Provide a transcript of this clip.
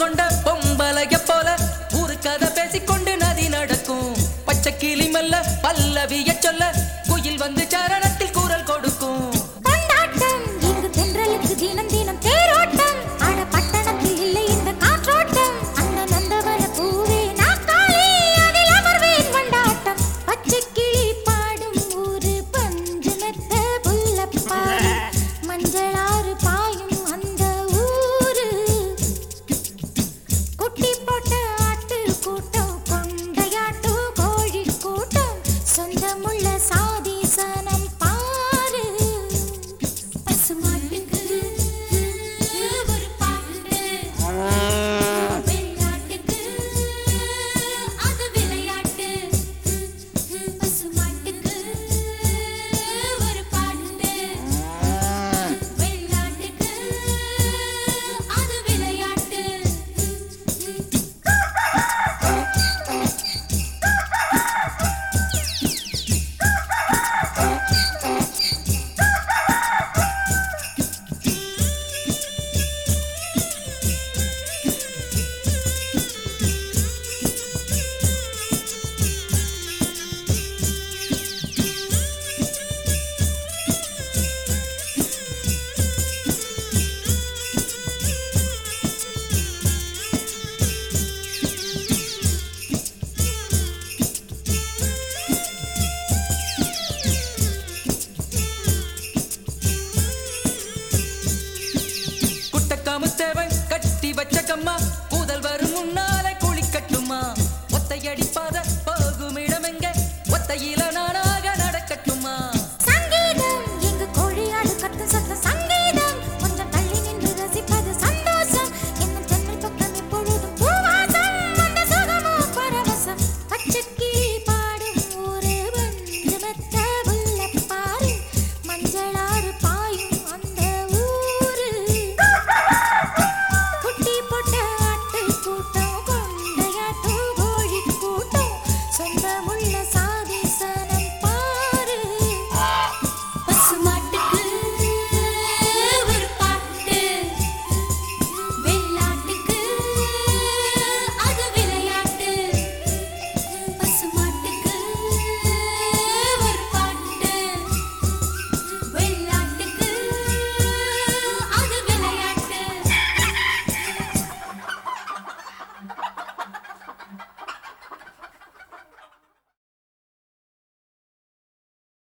கொண்ட பொம்பளைய போல ஊரு கதை பேசிக்கொண்டு நதி நடக்கும். பச்சை கிளி மெல்ல பல்லவிய சொல்ல குயில் வந்து சரணத்தில் கூறல் கொடுக்கும். கொண்டாட்டம் இங்கு தென்றலுக்கு தினம் தினம் தேரோட்டம். ஆட பட்டணத்தில் இல்லை இந்த காற்றோட்டம். அந்த நந்தவன பூவே நாக்காளி அதில் அமர்வேன் கொண்டாட்டம். பச்சை கிளி பாடும் ஊரு பஞ்சு மெத்த புல்லப்பாடு. மஞ்சளாறு பாயும் அந்த ஊரு. குட்டி போட்ட ஆட்டு கூட்டம் கொண்டையாட்டு கோழி கூட்டம். சொந்தமுள்ள சாதி சனம் பாரு. பசுமாட்டுக்கு ஒரு பாட்டு. வெள்ளாட்டுக்கு அது விளையாட்டு. பசுமாட்டுக்கு ஒரு பாட்டு. வெள்ளாட்டுக்கு அது விளையாட்டு. குட்டக்காமுத்த